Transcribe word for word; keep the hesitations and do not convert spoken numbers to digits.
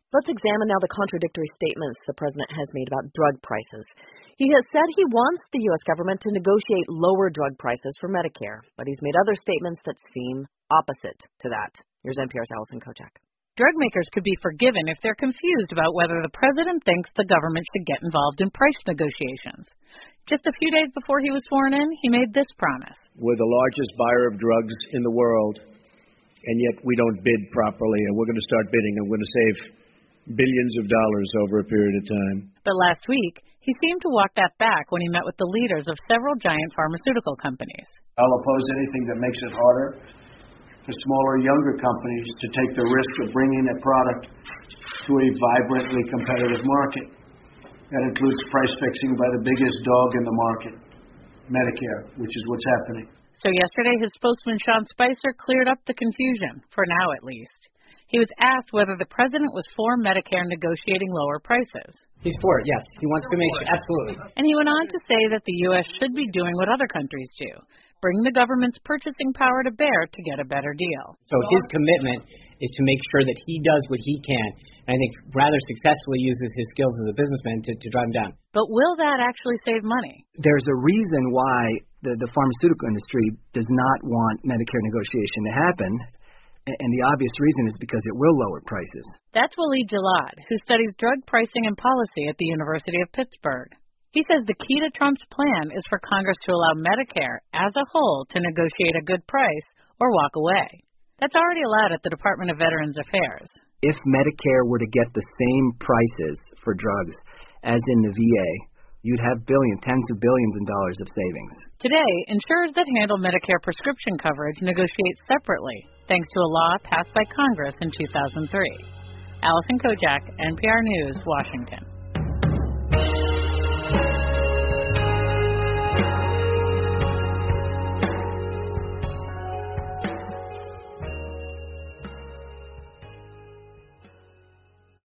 Let's examine now the contradictory statements the president has made about drug prices. He has said he wants the U S government to negotiate lower drug prices for Medicare, but he's made other statements that seem opposite to that. Here's N P R's Allison Kojak. Drug makers could be forgiven if they're confused about whether the president thinks the government should get involved in price negotiations. Just a few days before he was sworn in, he made this promise. We're the largest buyer of drugs in the world, and yet we don't bid properly, and we're going to start bidding, and we're going to save billions of dollars over a period of time. But last week, he seemed to walk that back when he met with the leaders of several giant pharmaceutical companies. I'll oppose anything that makes it harder for smaller, younger companies to take the risk of bringing a product to a vibrantly competitive market. That includes price fixing by the biggest dog in the market, Medicare, which is what's happening. So yesterday, his spokesman, Sean Spicer, cleared up the confusion, for now at least. He was asked whether the president was for Medicare negotiating lower prices. He's for it, yes. He wants to make sure, absolutely. And he went on to say that the U S should be doing what other countries do, bring the government's purchasing power to bear to get a better deal. So his commitment is to make sure that he does what he can, and I think rather successfully uses his skills as a businessman to, to drive him down. But will that actually save money? There's a reason why the, the pharmaceutical industry does not want Medicare negotiation to happen. And the obvious reason is because it will lower prices. That's Walid Jalad, who studies drug pricing and policy at the University of Pittsburgh. He says the key to Trump's plan is for Congress to allow Medicare as a whole to negotiate a good price or walk away. That's already allowed at the Department of Veterans Affairs. If Medicare were to get the same prices for drugs as in the V A, you'd have billions, tens of billions of dollars of savings. Today, insurers that handle Medicare prescription coverage negotiate separately, thanks to a law passed by Congress in two thousand three. Allison Kojak, N P R News, Washington.